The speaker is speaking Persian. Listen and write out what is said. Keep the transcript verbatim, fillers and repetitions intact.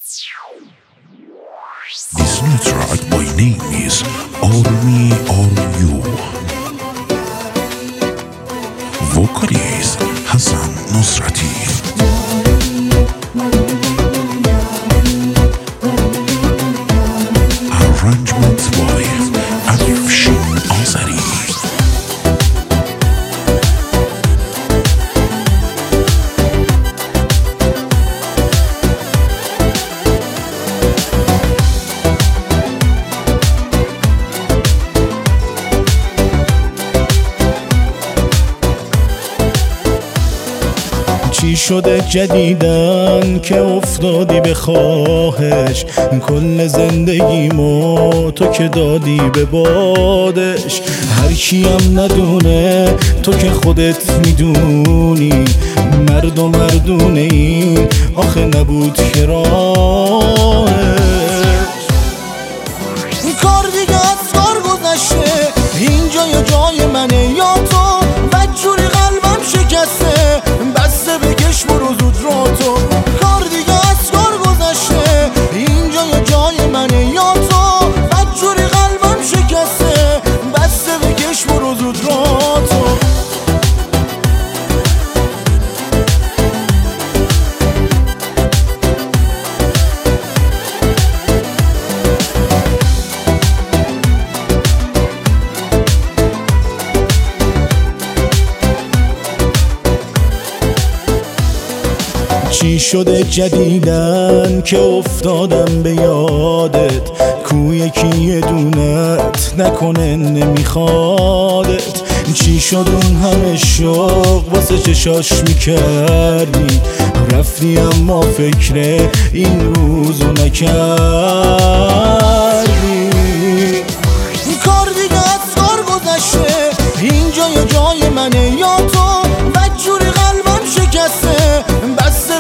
This new track by name is All Me All You. Vocalist Hassan Nusrati. Arrangement by Afshin Azari. چی شده جدیدن که افتادی به خواهش، کل زندگیمو تو که دادی به بادش. هر کیم ندونه تو که خودت میدونی، مرد و مردونه این آخه نبود که راهش. کار دیگه از کار گذشته، اینجا یا جای منه یا تو، بدجوری قلبم شکسته، بسته بکش برو زود را تو. کار دیگه از کار گذشته، اینجا یا جای منه یا تو، بدجوری قلبم شکسته، بسته بکش برو زود را تو. چی شده جدیدن که افتادم به یادت، کو یکی یه دونت نکنه نمیخوادت. چی شد اون همه شوق واسه چشاش میکردی، رفتی اما فکر این روزو نکردی. کار دیگه از کار گذشته، اینجا یا جای منه یا تو، بدجوری قلبم شکسته، بسته